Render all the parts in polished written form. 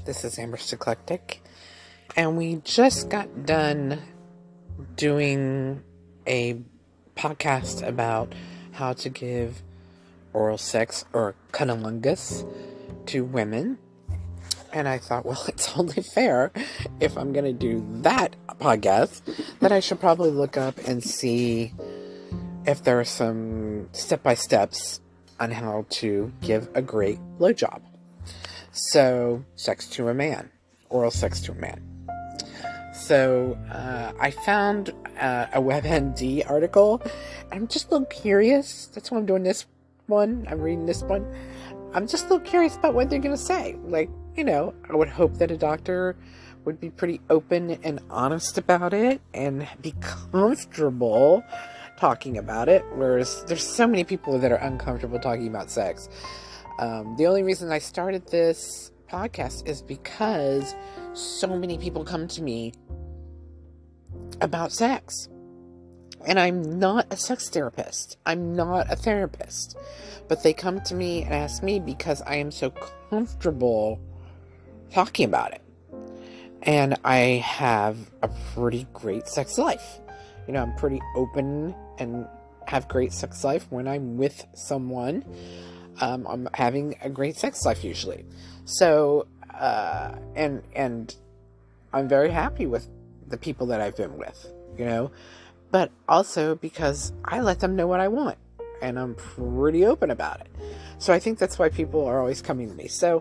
This is Amber's Eclectic, and we just got done doing a podcast about how to give oral sex or cunnilingus to women. And I thought, well, it's only fair if I'm going to do that podcast that I should probably look up and see if there are some step-by-steps on how to give a great blowjob. So, sex to a man. Oral sex to a man. So, I found a WebMD article. I'm just a little curious. That's why I'm doing this one. I'm reading this one. I'm just a little curious about what they're going to say. Like, I would hope that a doctor would be pretty open and honest about it and be comfortable talking about it, whereas there's so many people that are uncomfortable talking about sex. The only reason I started this podcast is because so many people come to me about sex. And I'm not a sex therapist. I'm not a therapist. But they come to me and ask me because I am so comfortable talking about it. And I have a pretty great sex life. I'm pretty open and have great sex life when I'm with someone. I'm having a great sex life usually. So, and I'm very happy with the people that I've been with, but also because I let them know what I want and I'm pretty open about it. So I think that's why people are always coming to me. So,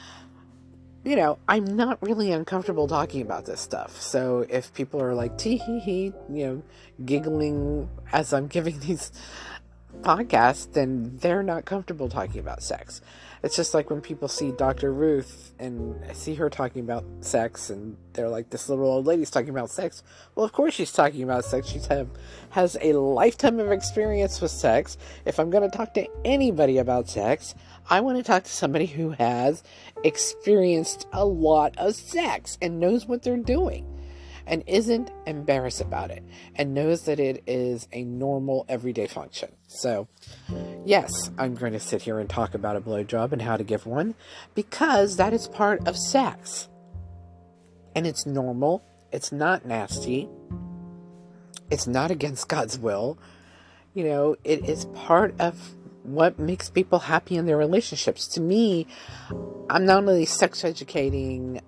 I'm not really uncomfortable talking about this stuff. So if people are like, tee hee hee, giggling as I'm giving these podcasts, then they're not comfortable talking about sex. It's just like when people see Dr. Ruth and see her talking about sex and they're like, this little old lady's talking about sex. Well, of course she's talking about sex. She has a lifetime of experience with sex. If I'm going to talk to anybody about sex, I want to talk to somebody who has experienced a lot of sex and knows what they're doing and isn't embarrassed about it and knows that it is a normal everyday function. So, yes, I'm going to sit here and talk about a blowjob and how to give one because that is part of sex. And it's normal. It's not nasty. It's not against God's will. It is part of what makes people happy in their relationships. To me, I'm not only sex educating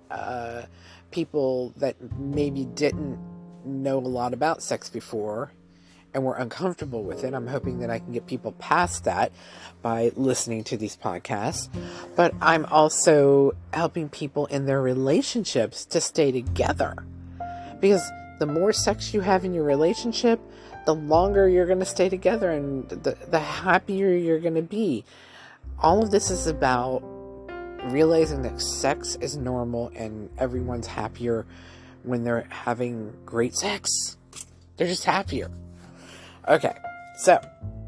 people that maybe didn't know a lot about sex before and were uncomfortable with it. I'm hoping that I can get people past that by listening to these podcasts. But I'm also helping people in their relationships to stay together. Because the more sex you have in your relationship, the longer you're going to stay together and the happier you're going to be. All of this is about realizing that sex is normal and everyone's happier when they're having great sex. They're just happier. Okay, so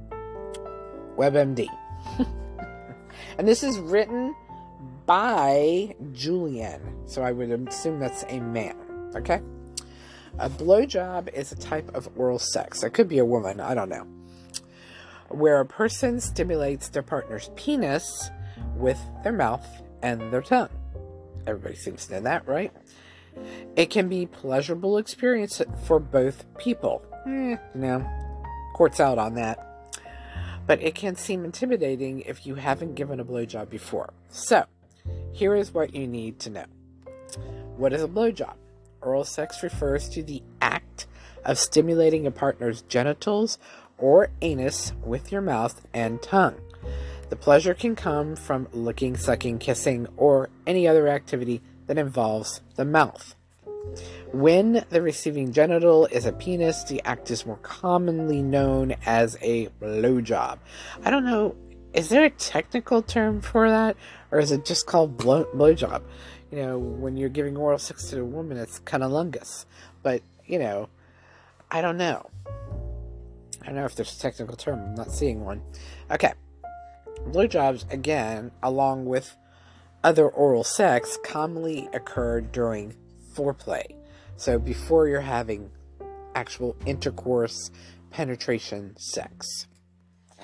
WebMD. And this is written by Julian. So I would assume that's a man. Okay? A blowjob is a type of oral sex. It could be a woman, I don't know. Where a person stimulates their partner's penis with their mouth and their tongue. Everybody seems to know that, right? It can be a pleasurable experience for both people. No, court's out on that. But it can seem intimidating if you haven't given a blowjob before. So, here is what you need to know. What is a blowjob? Oral sex refers to the act of stimulating a partner's genitals or anus with your mouth and tongue. The pleasure can come from licking, sucking, kissing, or any other activity that involves the mouth. When the receiving genital is a penis, the act is more commonly known as a blowjob. I don't know, is there a technical term for that? Or is it just called blowjob? When you're giving oral sex to a woman, it's cunnilingus. But, I don't know. I don't know if there's a technical term. I'm not seeing one. Okay. Blowjobs, again, along with other oral sex, commonly occur during foreplay. So before you're having actual intercourse, penetration sex.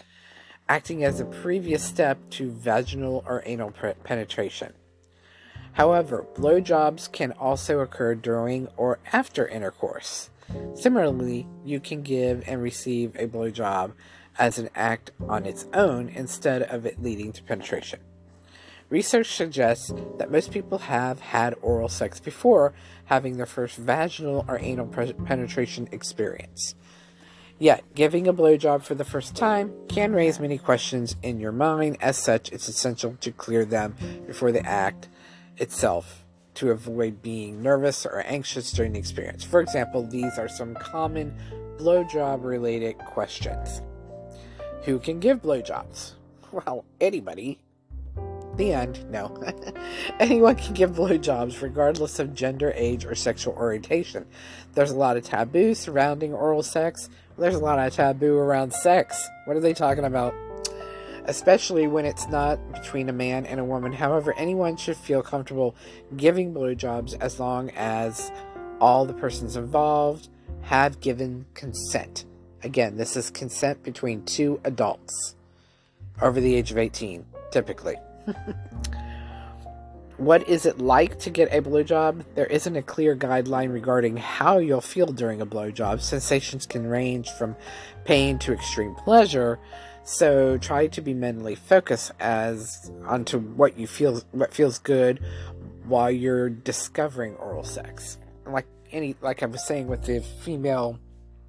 Acting as a previous step to vaginal or anal penetration. However, blowjobs can also occur during or after intercourse. Similarly, you can give and receive a blowjob as an act on its own instead of it leading to penetration. Research suggests that most people have had oral sex before having their first vaginal or anal penetration experience. Yet, giving a blowjob for the first time can raise many questions in your mind. As such, it's essential to clear them before the act itself to avoid being nervous or anxious during the experience. For example, these are some common blowjob related questions. Who can give blowjobs? Well, anybody. The end. No. Anyone can give blowjobs regardless of gender, age, or sexual orientation. There's a lot of taboo surrounding oral sex. There's a lot of taboo around sex. What are they talking about? Especially when it's not between a man and a woman. However, anyone should feel comfortable giving blowjobs as long as all the persons involved have given consent. Again, this is consent between two adults over the age of 18, typically. What is it like to get a blowjob? There isn't a clear guideline regarding how you'll feel during a blowjob. Sensations can range from pain to extreme pleasure. So try to be mentally focused onto what feels good while you're discovering oral sex. Like I was saying with the female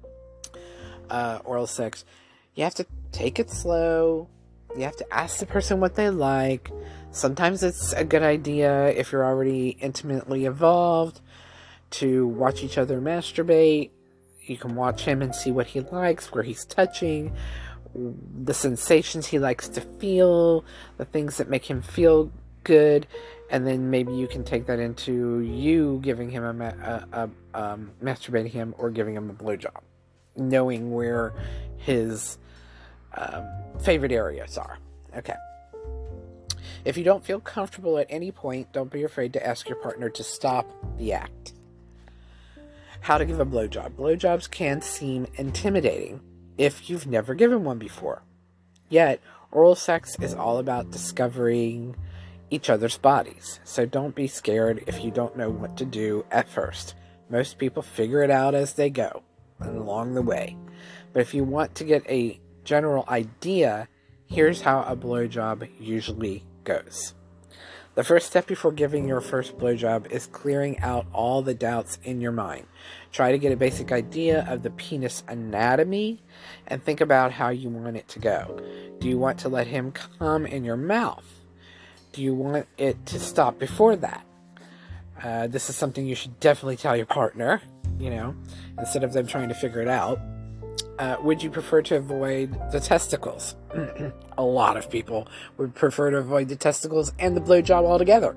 oral sex, you have to take it slow. You have to ask the person what they like. Sometimes it's a good idea, if you're already intimately involved, to watch each other masturbate. You can watch him and see what he likes, where he's touching, the sensations he likes to feel, the things that make him feel good, and then maybe you can take that into you giving him masturbating him or giving him a blowjob, knowing where his favorite areas are. Okay. If you don't feel comfortable at any point, don't be afraid to ask your partner to stop the act. How to give a blowjob. Blowjobs can seem intimidating if you've never given one before. Yet, oral sex is all about discovering each other's bodies. So don't be scared if you don't know what to do at first. Most people figure it out as they go and along the way. But if you want to get a general idea, here's how a blowjob usually goes. The first step before giving your first blowjob is clearing out all the doubts in your mind. Try to get a basic idea of the penis anatomy and think about how you want it to go. Do you want to let him come in your mouth? Do you want it to stop before that? This is something you should definitely tell your partner, instead of them trying to figure it out. Would you prefer to avoid the testicles? A lot of people would prefer to avoid the testicles and the blowjob altogether.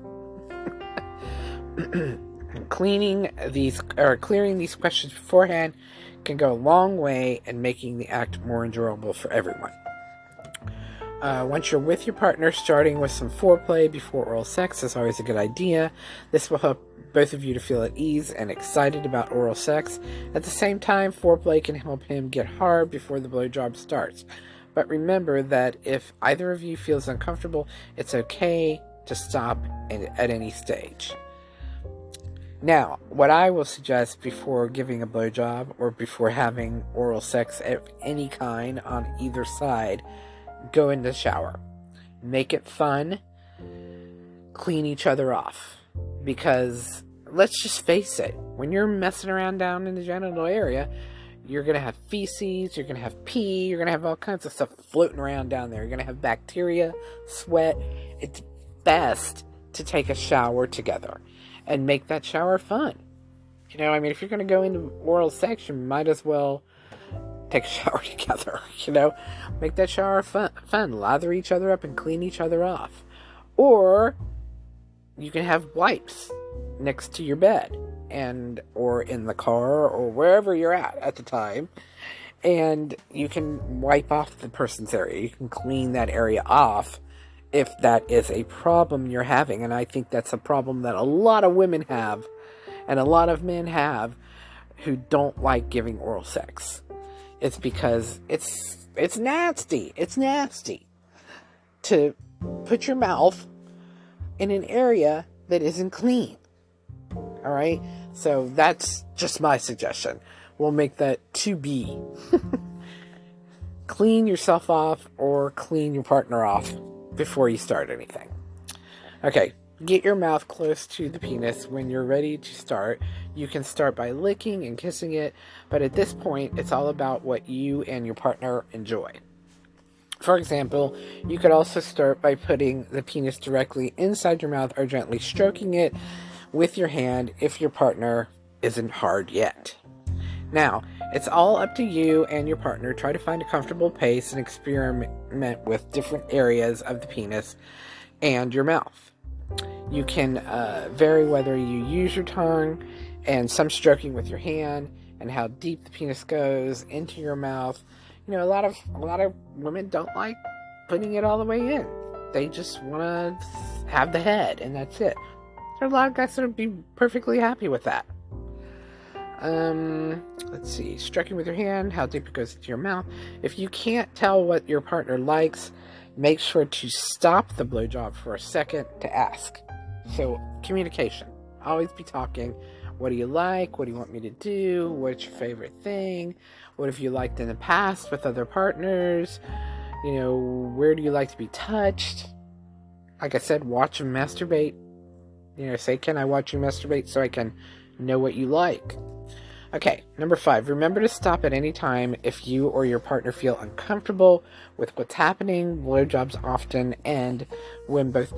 Clearing these questions beforehand can go a long way in making the act more enjoyable for everyone. Once you're with your partner, starting with some foreplay before oral sex is always a good idea. This will help both of you to feel at ease and excited about oral sex. At the same time, foreplay can help him get hard before the blowjob starts. But remember that if either of you feels uncomfortable, it's okay to stop at any stage. Now, what I will suggest before giving a blowjob or before having oral sex of any kind on either side, go in the shower. Make it fun. Clean each other off. Because, let's just face it, when you're messing around down in the genital area, you're going to have feces, you're going to have pee, you're going to have all kinds of stuff floating around down there. You're going to have bacteria, sweat. It's best to take a shower together and make that shower fun. If you're going to go into oral sex, you might as well take a shower together, Make that shower fun. Lather each other up and clean each other off. Or you can have wipes next to your bed or in the car or wherever you're at the time, and you can wipe off the person's area. You can clean that area off if that is a problem you're having, and I think that's a problem that a lot of women have and a lot of men have who don't like giving oral sex. It's because it's nasty. It's nasty to put your mouth in an area that isn't clean. Alright? So that's just my suggestion. We'll make that to be. Clean yourself off or clean your partner off before you start anything. Okay, get your mouth close to the penis when you're ready to start. You can start by licking and kissing it, but at this point, it's all about what you and your partner enjoy. For example, you could also start by putting the penis directly inside your mouth or gently stroking it with your hand if your partner isn't hard yet. Now, it's all up to you and your partner. Try to find a comfortable pace and experiment with different areas of the penis and your mouth. You can vary whether you use your tongue and some stroking with your hand and how deep the penis goes into your mouth. You know, a lot of women don't like putting it all the way in. They just want to have the head and that's it. There are a lot of guys that would be perfectly happy with that. Let's see, stroking with your hand, how deep it goes into your mouth. If you can't tell what your partner likes, make sure to stop the blowjob for a second to ask. So, communication. Always be talking. What do you like? What do you want me to do? What's your favorite thing? What have you liked in the past with other partners? You know, where do you like to be touched? Like I said, watch them masturbate. You know, say, can I watch you masturbate so I can know what you like? Okay, number 5, remember to stop at any time if you or your partner feel uncomfortable with what's happening. Blowjobs often end when both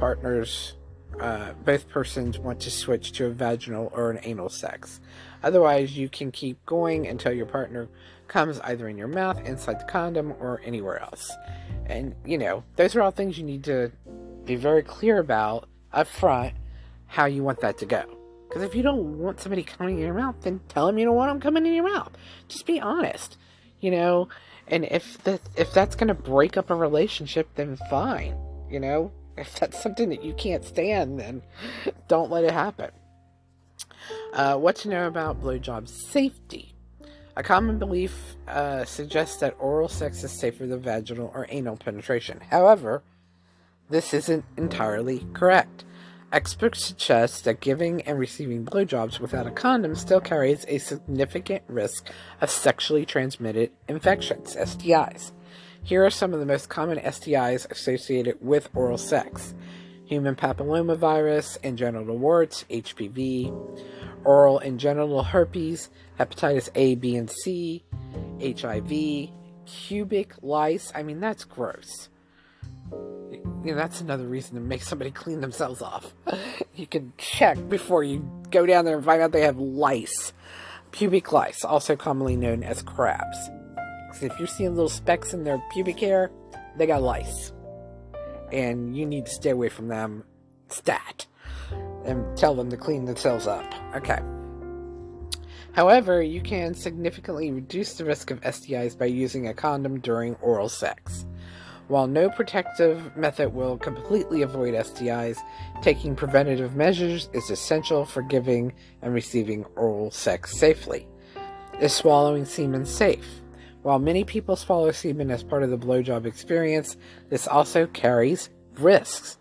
persons want to switch to a vaginal or an anal sex. Otherwise, you can keep going until your partner comes either in your mouth, inside the condom, or anywhere else. And, you know, those are all things you need to be very clear about up front how you want that to go. Because if you don't want somebody coming in your mouth, then tell them you don't want them coming in your mouth. Just be honest, you know. And if that's going to break up a relationship, then fine, you know. If that's something that you can't stand, then don't let it happen. What to know about blowjob safety. A common belief suggests that oral sex is safer than vaginal or anal penetration. However, this isn't entirely correct. Experts suggest that giving and receiving blowjobs without a condom still carries a significant risk of sexually transmitted infections, STIs. Here are some of the most common STIs associated with oral sex: human papillomavirus and genital warts, HPV, oral and genital herpes, hepatitis A, B, and C, HIV, cubic lice. I mean, that's gross. You know, that's another reason to make somebody clean themselves off. You can check before you go down there and find out they have lice. Pubic lice, also commonly known as crabs. So if you're seeing little specks in their pubic hair, they got lice. And you need to stay away from them stat. And tell them to clean themselves up. Okay. However, you can significantly reduce the risk of STIs by using a condom during oral sex. While no protective method will completely avoid STIs, taking preventative measures is essential for giving and receiving oral sex safely. Is swallowing semen safe? While many people swallow semen as part of the blowjob experience, this also carries risks.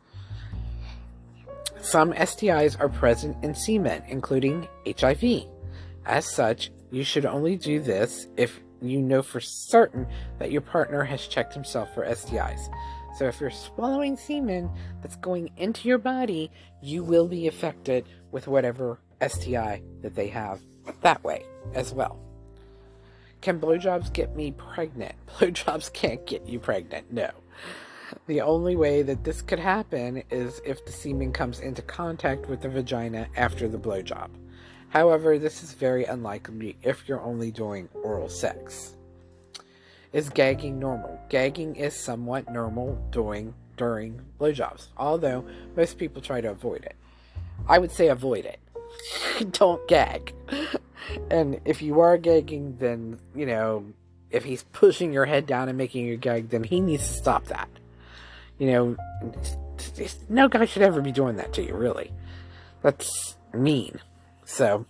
Some STIs are present in semen, including HIV. As such, you should only do this if you know for certain that your partner has checked himself for STIs. So if you're swallowing semen that's going into your body, you will be affected with whatever STI that they have that way as well. Can blowjobs get me pregnant? Blowjobs can't get you pregnant, no. The only way that this could happen is if the semen comes into contact with the vagina after the blowjob. However, this is very unlikely if you're only doing oral sex. Is gagging normal? Gagging is somewhat normal during blowjobs, although most people try to avoid it. I would say avoid it. Don't gag. And if you are gagging, then, you know, if he's pushing your head down and making you gag, then he needs to stop that. You know, no guy should ever be doing that to you, really. That's mean. So,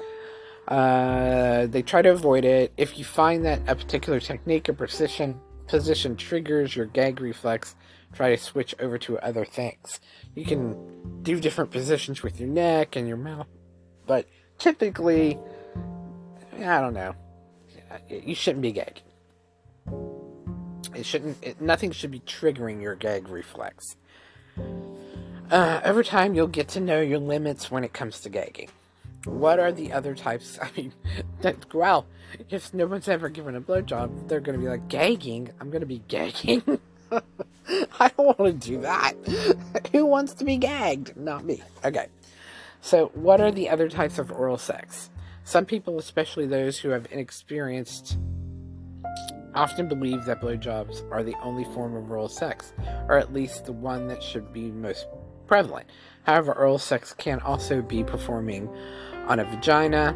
they try to avoid it. If you find that a particular technique or position triggers your gag reflex, try to switch over to other things. You can do different positions with your neck and your mouth, but typically, I don't know, you shouldn't be gagging. Nothing should be triggering your gag reflex. Over time, you'll get to know your limits when it comes to gagging. What are the other types? I mean, wow, if no one's ever given a blowjob, they're going to be like, gagging? I'm going to be gagging? I don't want to do that. Who wants to be gagged? Not me. Okay. So, what are the other types of oral sex? Some people, especially those who have inexperienced, often believe that blowjobs are the only form of oral sex, or at least the one that should be most prevalent. However, oral sex can also be performing on a vagina,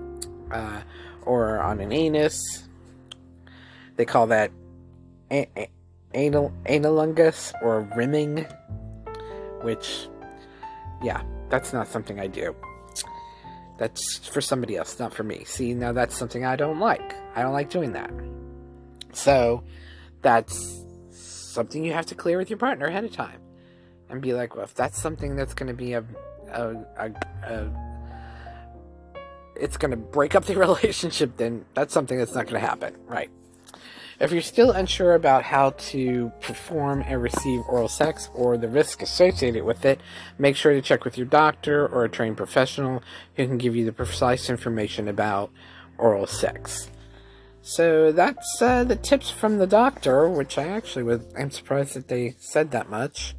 or on an anus. They call that analungus or rimming, which, yeah, that's not something I do. That's for somebody else, not for me. See, now that's something I don't like. I don't like doing that. So, that's something you have to clear with your partner ahead of time. And be like, well, if that's something that's going to be it's going to break up the relationship, then that's something that's not going to happen, right? If you're still unsure about how to perform and receive oral sex or the risk associated with it, make sure to check with your doctor or a trained professional who can give you the precise information about oral sex. So that's the tips from the doctor, which I actually I'm surprised that they said that much.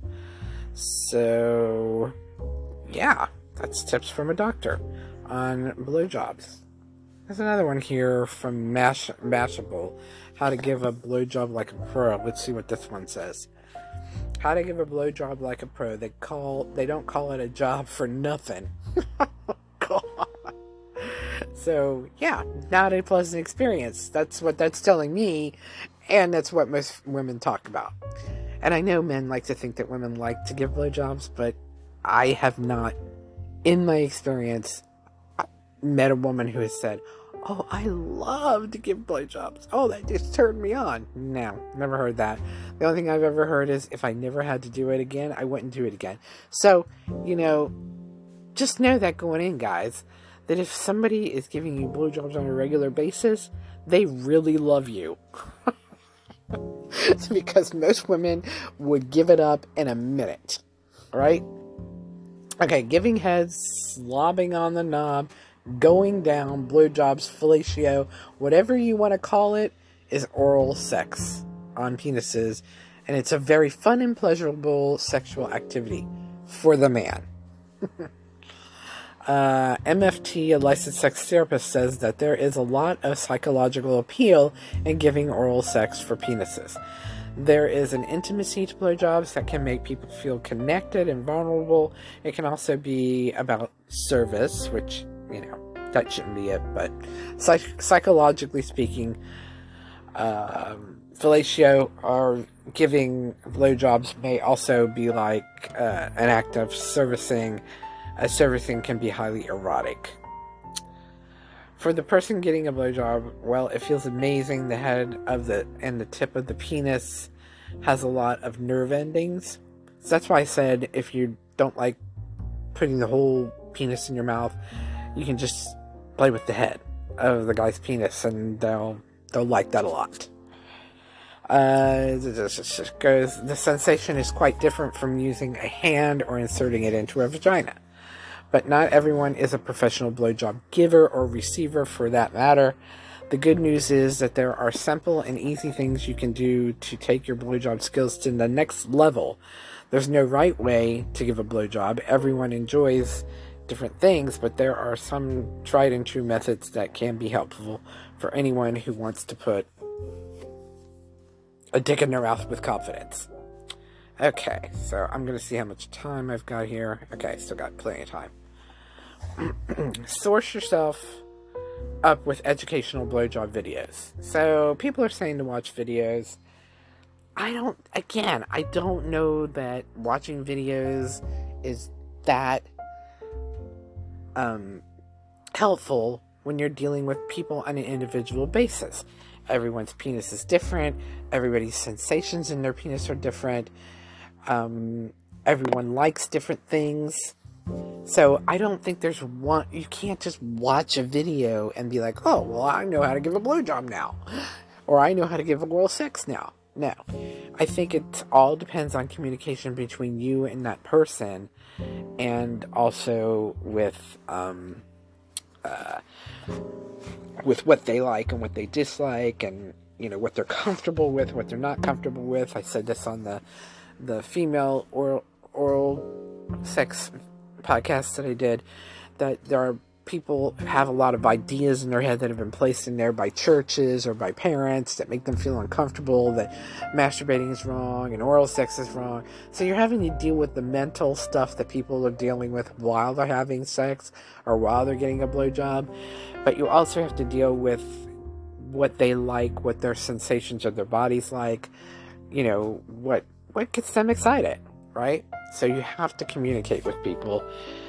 So, yeah, that's tips from a doctor on blowjobs. There's another one here from Mashable. How to give a blowjob like a pro. Let's see what this one says. How to give a blowjob like a pro. They don't call it a job for nothing. God. So, yeah, not a pleasant experience. That's what that's telling me, and that's what most women talk about. And I know men like to think that women like to give blowjobs, but I have not, in my experience, met a woman who has said, oh, I love to give blowjobs. Oh, that just turned me on. No, never heard that. The only thing I've ever heard is if I never had to do it again, I wouldn't do it again. So, just know that going in, guys, that if somebody is giving you blowjobs on a regular basis, they really love you. It's because most women would give it up in a minute, right? Okay, giving heads, slobbing on the knob, going down, blowjobs, fellatio, whatever you want to call it, is oral sex on penises, and it's a very fun and pleasurable sexual activity for the man. MFT, a licensed sex therapist, says that there is a lot of psychological appeal in giving oral sex for penises. There is an intimacy to blowjobs that can make people feel connected and vulnerable. It can also be about service, which, that shouldn't be it, but psychologically speaking, fellatio or giving blowjobs may also be like an act of servicing. Servicing can be highly erotic. For the person getting a blowjob, well, it feels amazing. The head and the tip of the penis has a lot of nerve endings. So that's why I said if you don't like putting the whole penis in your mouth, you can just play with the head of the guy's penis, and they'll like that a lot. The sensation is quite different from using a hand or inserting it into a vagina. But not everyone is a professional blowjob giver or receiver for that matter. The good news is that there are simple and easy things you can do to take your blowjob skills to the next level. There's no right way to give a blowjob. Everyone enjoys different things, but there are some tried and true methods that can be helpful for anyone who wants to put a dick in their mouth with confidence. Okay, so I'm going to see how much time I've got here. Okay, still got plenty of time. Source yourself up with educational blowjob videos. So, people are saying to watch videos. I don't know that watching videos is that helpful when you're dealing with people on an individual basis. Everyone's penis is different. Everybody's sensations in their penis are different. Everyone likes different things. So I don't think there's one, you can't just watch a video and be like, oh, well, I know how to give a blowjob now. Or I know how to give oral sex now. No. I think it all depends on communication between you and that person. And also with what they like and what they dislike, and, you know, what they're comfortable with, what they're not comfortable with. I said this on the female oral sex podcast that I did, that there are people have a lot of ideas in their head that have been placed in there by churches or by parents that make them feel uncomfortable, that masturbating is wrong and oral sex is wrong. So you're having to deal with the mental stuff that people are dealing with while they're having sex or while they're getting a blowjob. But you also have to deal with what they like, what their sensations of their bodies like, you know, what gets them excited, right? So you have to communicate with people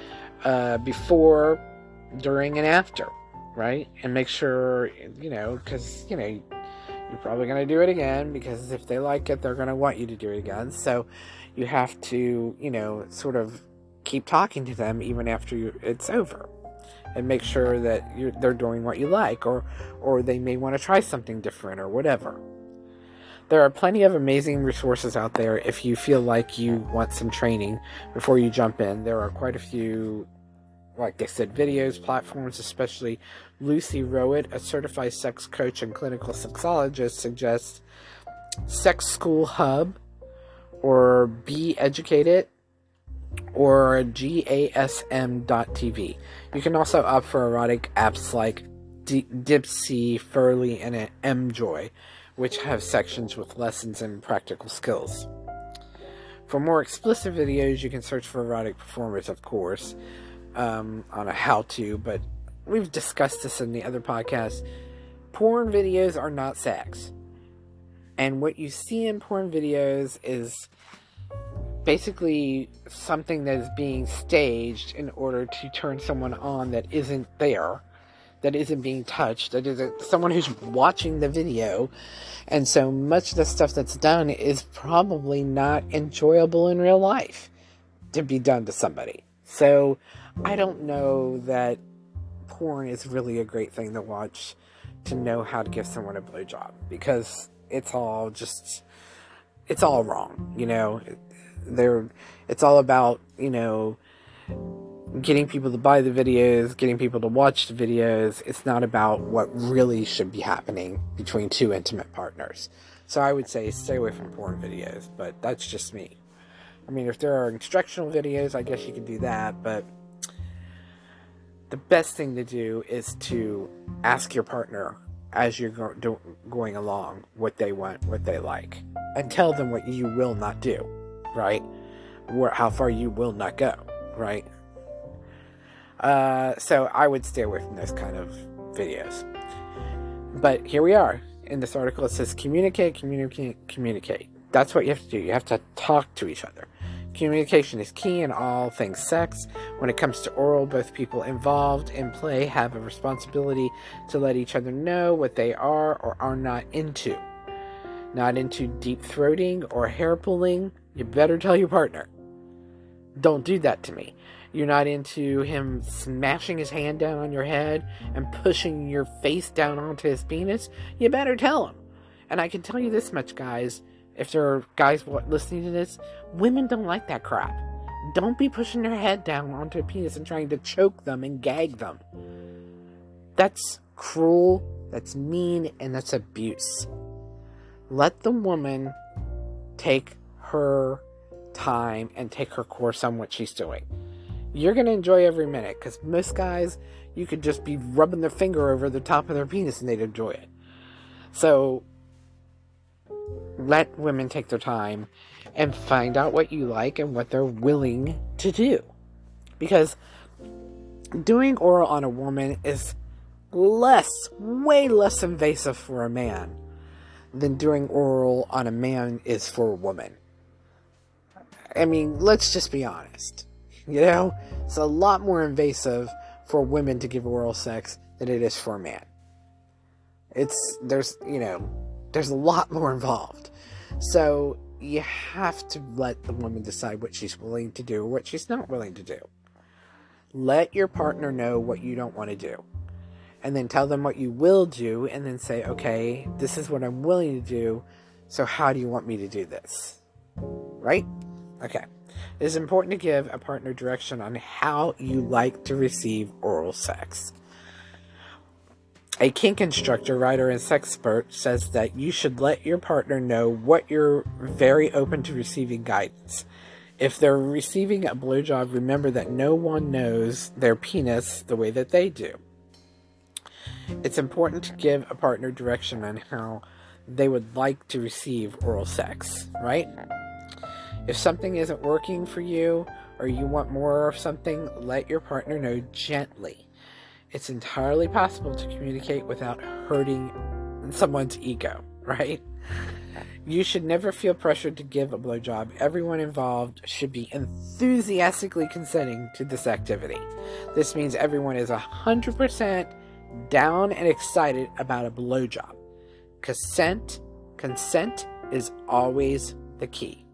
before, during, and after, right? And make sure, you know, because, you know, you're probably going to do it again, because if they like it, they're going to want you to do it again. So you have to, you know, sort of keep talking to them even after it's over, and make sure that they're doing what you like, or they may want to try something different or whatever. There are plenty of amazing resources out there if you feel like you want some training before you jump in. There are quite a few, like I said, videos, platforms, especially Lucy Rowett, a certified sex coach and clinical sexologist, suggests Sex School Hub, or Be Educated, or GASM.tv. You can also opt for erotic apps like Dipsy, Furly, and Mjoy, which have sections with lessons and practical skills. For more explicit videos, you can search for Erotic Performers, of course, on a how-to, but we've discussed this in the other podcasts. Porn videos are not sex. And what you see in porn videos is basically something that is being staged in order to turn someone on that isn't there, that isn't being touched, that isn't someone who's watching the video. And so much of the stuff that's done is probably not enjoyable in real life to be done to somebody. So I don't know that porn is really a great thing to watch to know how to give someone a blowjob, because it's all wrong, you know. It's all about, you know, getting people to buy the videos, getting people to watch the videos. It's not about what really should be happening between two intimate partners. So I would say stay away from porn videos, but that's just me. I mean, if there are instructional videos, I guess you can do that, but the best thing to do is to ask your partner as you're going along what they want, what they like, and tell them what you will not do, right? How far you will not go, right? So I would stay away from those kind of videos. But here we are. In this article, it says communicate, communicate, communicate. That's what you have to do. You have to talk to each other. Communication is key in all things sex. When it comes to oral, both people involved in play have a responsibility to let each other know what they are or are not into. Not into deep throating or hair pulling. You better tell your partner. Don't do that to me. You're not into him smashing his hand down on your head and pushing your face down onto his penis. You better tell him. And I can tell you this much, guys. If there are guys listening to this, women don't like that crap. Don't be pushing their head down onto a penis and trying to choke them and gag them. That's cruel, that's mean, and that's abuse. Let the woman take her time and take her course on what she's doing. You're going to enjoy every minute, because most guys, you could just be rubbing their finger over the top of their penis and they'd enjoy it. So let women take their time and find out what you like and what they're willing to do. Because doing oral on a woman is way less invasive for a man than doing oral on a man is for a woman. I mean, let's just be honest. You know, it's a lot more invasive for women to give oral sex than it is for a man. There's a lot more involved. So, you have to let the woman decide what she's willing to do or what she's not willing to do. Let your partner know what you don't want to do. And then tell them what you will do, and then say, okay, this is what I'm willing to do, so how do you want me to do this? Right? Okay. It is important to give a partner direction on how you like to receive oral sex. A kink instructor, writer, and sexpert says that you should let your partner know what you're very open to receiving guidance. If they're receiving a blowjob, remember that no one knows their penis the way that they do. It's important to give a partner direction on how they would like to receive oral sex, right? If something isn't working for you, or you want more of something, let your partner know gently. It's entirely possible to communicate without hurting someone's ego, right? You should never feel pressured to give a blowjob. Everyone involved should be enthusiastically consenting to this activity. This means everyone is 100% down and excited about a blowjob. Consent is always the key.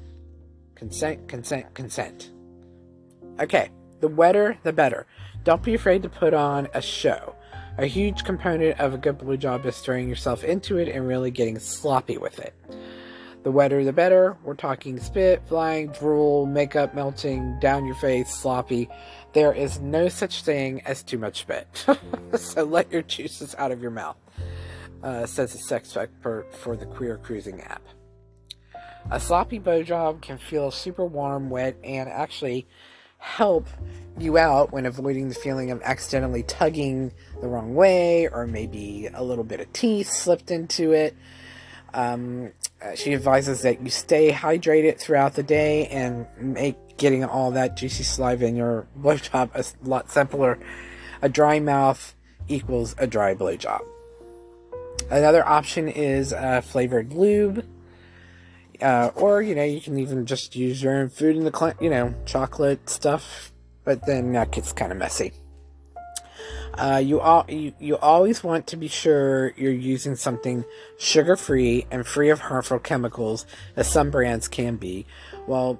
Consent. Okay, the wetter, the better. Don't be afraid to put on a show. A huge component of a good blowjob is throwing yourself into it and really getting sloppy with it. The wetter, the better. We're talking spit, flying, drool, makeup melting, down your face, sloppy. There is no such thing as too much spit. So let your juices out of your mouth, says a sex expert for the Queer Cruising app. A sloppy blowjob can feel super warm, wet, and actually help you out when avoiding the feeling of accidentally tugging the wrong way, or maybe a little bit of teeth slipped into it. She advises that you stay hydrated throughout the day and make getting all that juicy saliva in your blowjob a lot simpler. A dry mouth equals a dry blowjob. Another option is flavored lube. Or, you can even just use your own food in the, chocolate stuff, but then that gets kind of messy. You always want to be sure you're using something sugar-free and free of harmful chemicals, as some brands can be. Well,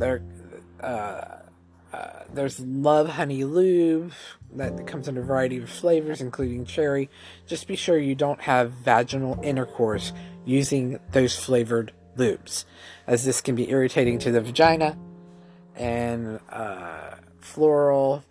there's Love Honey Lube that comes in a variety of flavors, including cherry. Just be sure you don't have vaginal intercourse using those flavored lubes, as this can be irritating to the vagina, and floral,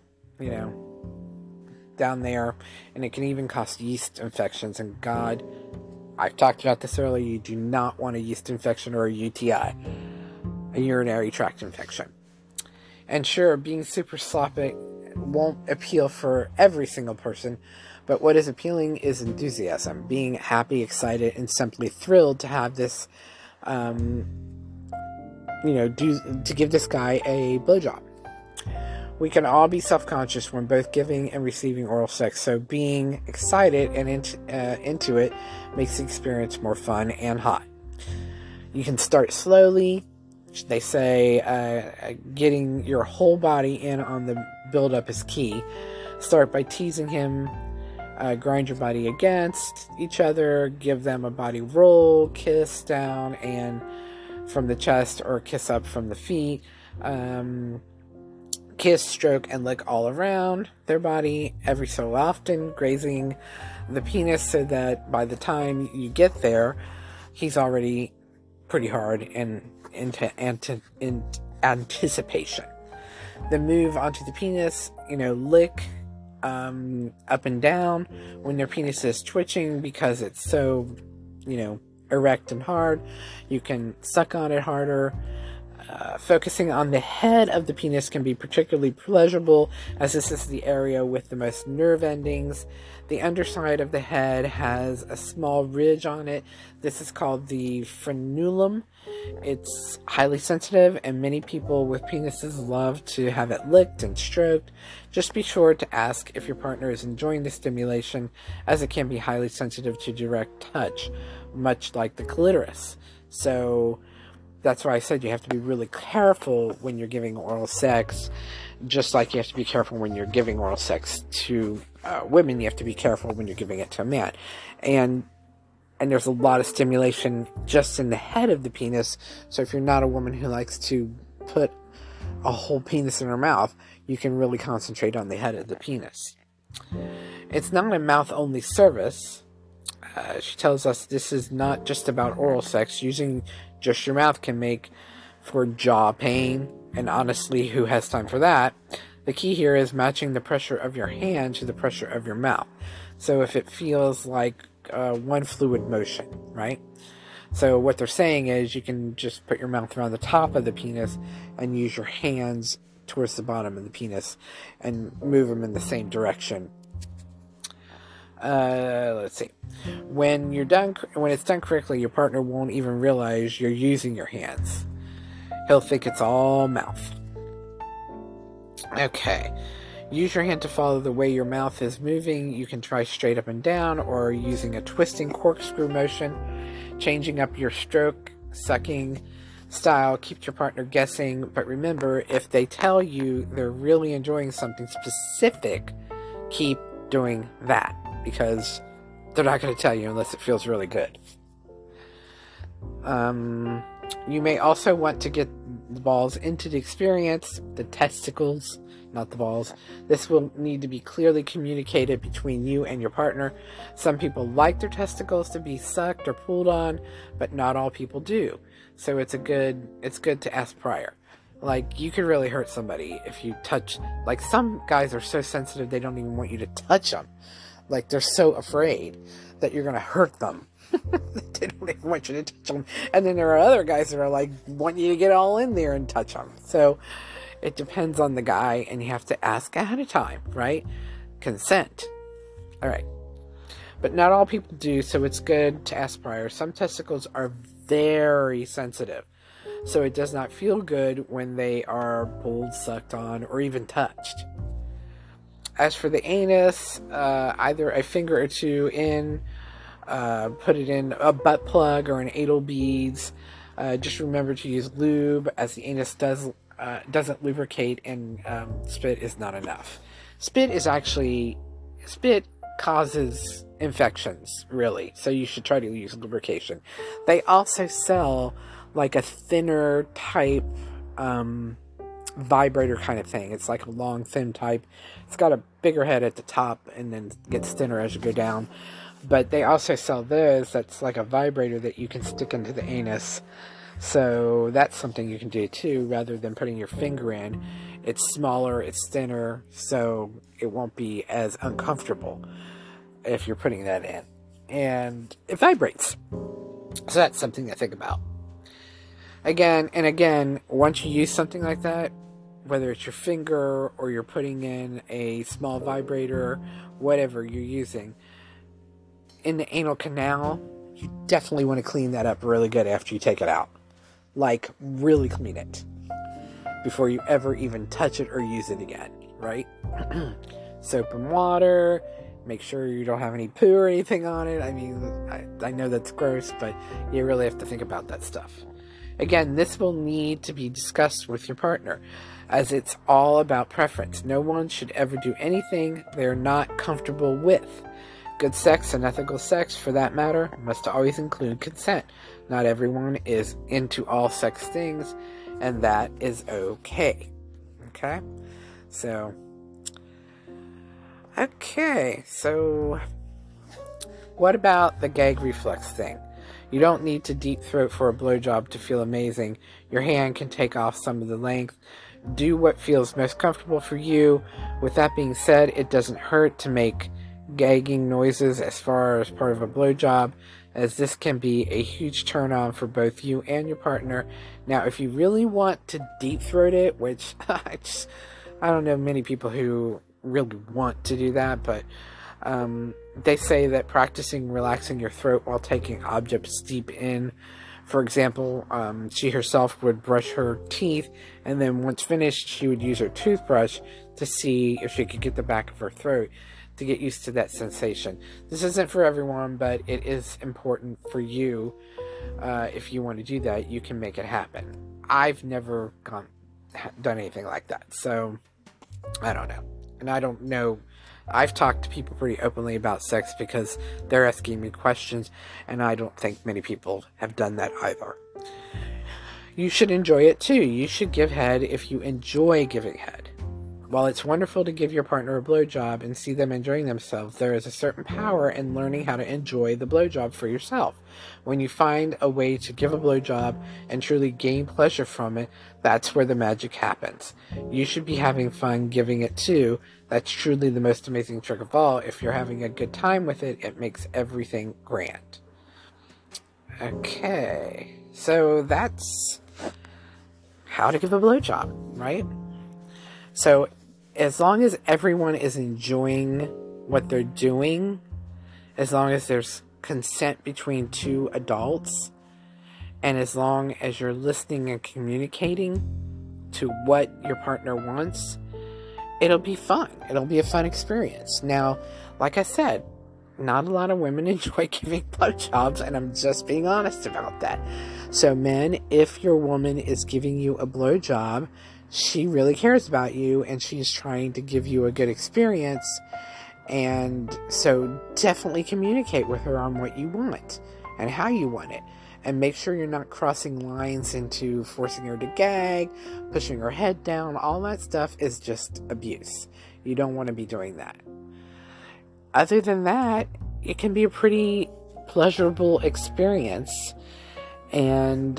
down there, and it can even cause yeast infections. And God, I've talked about this earlier, you do not want a yeast infection or a UTI, a urinary tract infection. And sure, being super sloppy won't appeal for every single person, but what is appealing is enthusiasm, being happy, excited, and simply thrilled to have this to give this guy a blowjob. We can all be self-conscious when both giving and receiving oral sex, so being excited and into it makes the experience more fun and hot. You can start slowly. They say getting your whole body in on the build-up is key. Start by teasing him. Grind your body against each other, give them a body roll, kiss down and from the chest, or kiss up from the feet, kiss, stroke, and lick all around their body every so often, grazing the penis so that by the time you get there, he's already pretty hard and into anticipation. Then move onto the penis, lick up and down when their penis is twitching because it's so, erect and hard. You can suck on it harder. Focusing on the head of the penis can be particularly pleasurable, as this is the area with the most nerve endings. The underside of the head has a small ridge on it. This is called the frenulum. It's highly sensitive, and many people with penises love to have it licked and stroked. Just be sure to ask if your partner is enjoying the stimulation, as it can be highly sensitive to direct touch, much like the clitoris. So that's why I said you have to be really careful when you're giving oral sex, just like you have to be careful when you're giving oral sex to women. You have to be careful when you're giving it to a man. And and there's a lot of stimulation just in the head of the penis. So if you're not a woman who likes to put a whole penis in her mouth, you can really concentrate on the head of the penis. It's not a mouth-only service. She tells us this is not just about oral sex. Using just your mouth can make for jaw pain, and honestly, who has time for that? The key here is matching the pressure of your hand to the pressure of your mouth. So if it feels like one fluid motion, right? So what they're saying is you can just put your mouth around the top of the penis and use your hands towards the bottom of the penis and move them in the same direction. Let's see. When it's done correctly, your partner won't even realize you're using your hands. He'll think it's all mouth. Okay. Use your hand to follow the way your mouth is moving. You can try straight up and down or using a twisting corkscrew motion. Changing up your stroke, sucking style keeps your partner guessing. But remember, if they tell you they're really enjoying something specific, keep doing that, because they're not going to tell you unless it feels really good. You may also want to get the balls into the experience, the testicles, not the balls. This will need to be clearly communicated between you and your partner. Some people like their testicles to be sucked or pulled on, but not all people do. So it's good to ask prior. Like, you could really hurt somebody if you touch, like, some guys are so sensitive they don't even want you to touch them. Like, they're so afraid that you're going to hurt them. They don't even want you to touch them. And then there are other guys that are like, want you to get all in there and touch them. So it depends on the guy, and you have to ask ahead of time, right? Consent. All right. But not all people do, so it's good to ask prior. Some testicles are very sensitive, so it does not feel good when they are pulled, sucked on, or even touched. As for the anus, either a finger or two in, put it in a butt plug or an anal beads. Just remember to use lube, as the anus doesn't lubricate, and spit is not enough. Spit causes infections, really, so you should try to use lubrication. They also sell like a thinner type vibrator kind of thing. It's like a long, thin type. It's got a bigger head at the top and then gets thinner as you go down. But they also sell those that's like a vibrator that you can stick into the anus. So that's something you can do too, rather than putting your finger in. It's smaller, it's thinner, so it won't be as uncomfortable if you're putting that in. And it vibrates. So that's something to think about. Again and again, once you use something like that, whether it's your finger or you're putting in a small vibrator, whatever you're using, in the anal canal, you definitely want to clean that up really good after you take it out. Like, really clean it before you ever even touch it or use it again, right? Soap and water. Make sure you don't have any poo or anything on it. I mean, I know that's gross, but you really have to think about that stuff. Again, this will need to be discussed with your partner, as it's all about preference. No one should ever do anything they're not comfortable with. Good sex, and ethical sex for that matter, must always include consent. Not everyone is into all sex things, and that is okay. Okay? So what about the gag reflex thing? You don't need to deep throat for a blowjob to feel amazing. Your hand can take off some of the length. Do what feels most comfortable for you. With that being said, it doesn't hurt to make gagging noises as far as part of a blowjob, as this can be a huge turn on for both you and your partner. Now, if you really want to deep throat it, which I don't know many people who really want to do that, but they say that practicing relaxing your throat while taking objects deep in, for example, she herself would brush her teeth, and then once finished, she would use her toothbrush to see if she could get the back of her throat to get used to that sensation. This isn't for everyone, but it is important for you. If you want to do that, you can make it happen. I've never done anything like that, so I don't know. And I don't know I've talked to people pretty openly about sex because they're asking me questions, and I don't think many people have done that either. You should enjoy it too. You should give head if you enjoy giving head. While it's wonderful to give your partner a blowjob and see them enjoying themselves, there is a certain power in learning how to enjoy the blowjob for yourself. When you find a way to give a blowjob and truly gain pleasure from it, that's where the magic happens. You should be having fun giving it too. That's truly the most amazing trick of all. If you're having a good time with it, it makes everything grand. Okay, so that's how to give a blowjob, right? So as long as everyone is enjoying what they're doing, as long as there's consent between two adults, and as long as you're listening and communicating to what your partner wants, it'll be fun. It'll be a fun experience. Now, like I said, not a lot of women enjoy giving blowjobs, and I'm just being honest about that. So men, if your woman is giving you a blowjob, she really cares about you, and she's trying to give you a good experience. And so definitely communicate with her on what you want and how you want it. And make sure you're not crossing lines into forcing her to gag, pushing her head down. All that stuff is just abuse. You don't want to be doing that. Other than that, it can be a pretty pleasurable experience. And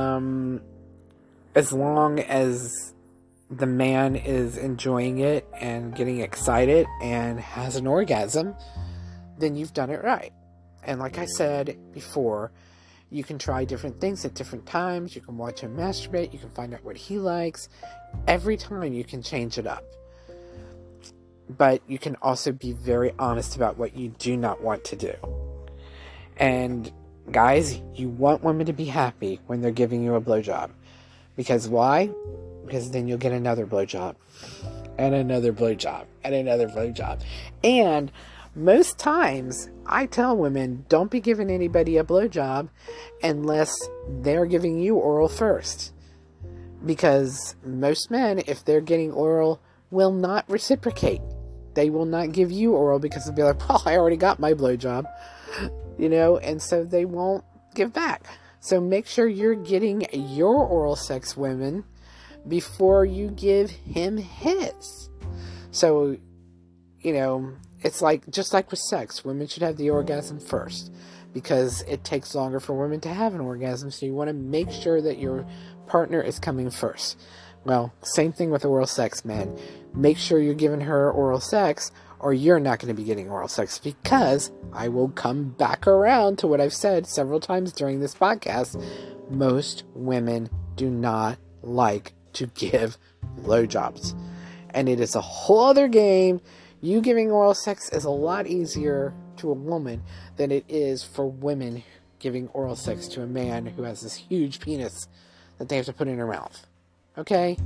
as long as the man is enjoying it and getting excited and has an orgasm, then you've done it right. And like I said before, you can try different things at different times. You can watch him masturbate. You can find out what he likes. Every time you can change it up. But you can also be very honest about what you do not want to do. And guys, you want women to be happy when they're giving you a blowjob. Because why? Because then you'll get another blowjob, and another blowjob, and another blowjob. And most times, I tell women, don't be giving anybody a blowjob unless they're giving you oral first. Because most men, if they're getting oral, will not reciprocate. They will not give you oral because they'll be like, well, I already got my blowjob. You know, and so they won't give back. So make sure you're getting your oral sex, women, before you give him his. So, you know, it's like, just like with sex, women should have the orgasm first, because it takes longer for women to have an orgasm. So you want to make sure that your partner is coming first. Well, same thing with oral sex, men. Make sure you're giving her oral sex, or you're not going to be getting oral sex, because I will come back around to what I've said several times during this podcast. Most women do not like to give blowjobs, and it is a whole other game. You giving oral sex is a lot easier to a woman than it is for women giving oral sex to a man who has this huge penis that they have to put in her mouth. Okay?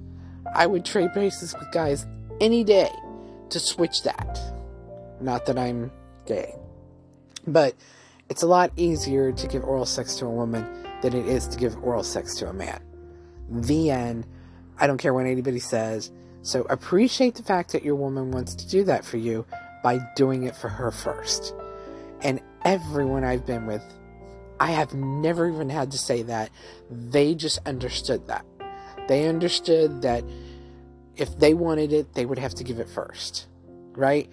I would trade places with guys any day to switch that. Not that I'm gay. But it's a lot easier to give oral sex to a woman than it is to give oral sex to a man. The end. I don't care what anybody says. So appreciate the fact that your woman wants to do that for you by doing it for her first. And everyone I've been with, I have never even had to say that. They just understood that. They understood that if they wanted it, they would have to give it first, right?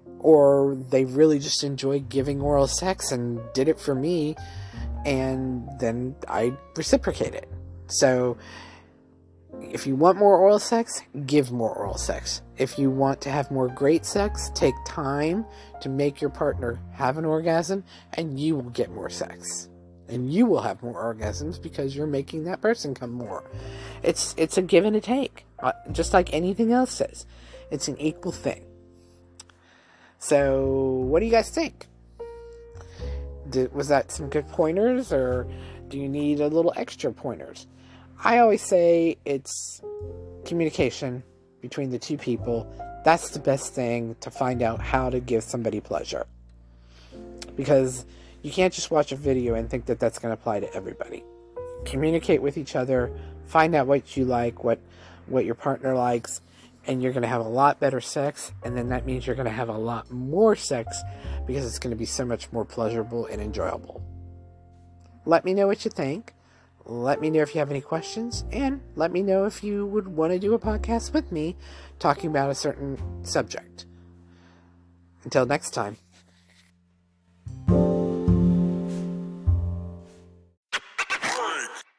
Or they really just enjoyed giving oral sex and did it for me, and then I reciprocate it. So if you want more oral sex, give more oral sex. If you want to have more great sex, take time to make your partner have an orgasm, and you will get more sex. And you will have more orgasms because you're making that person come more. It's a give and a take. Just like anything else is. It's an equal thing. So, what do you guys think? Was that some good pointers, or do you need a little extra pointers? I always say it's communication between the two people. That's the best thing to find out how to give somebody pleasure. Because you can't just watch a video and think that that's going to apply to everybody. Communicate with each other. Find out what you like, what your partner likes, and you're going to have a lot better sex, and then that means you're going to have a lot more sex because it's going to be so much more pleasurable and enjoyable. Let me know what you think. Let me know if you have any questions, and let me know if you would want to do a podcast with me talking about a certain subject. Until next time.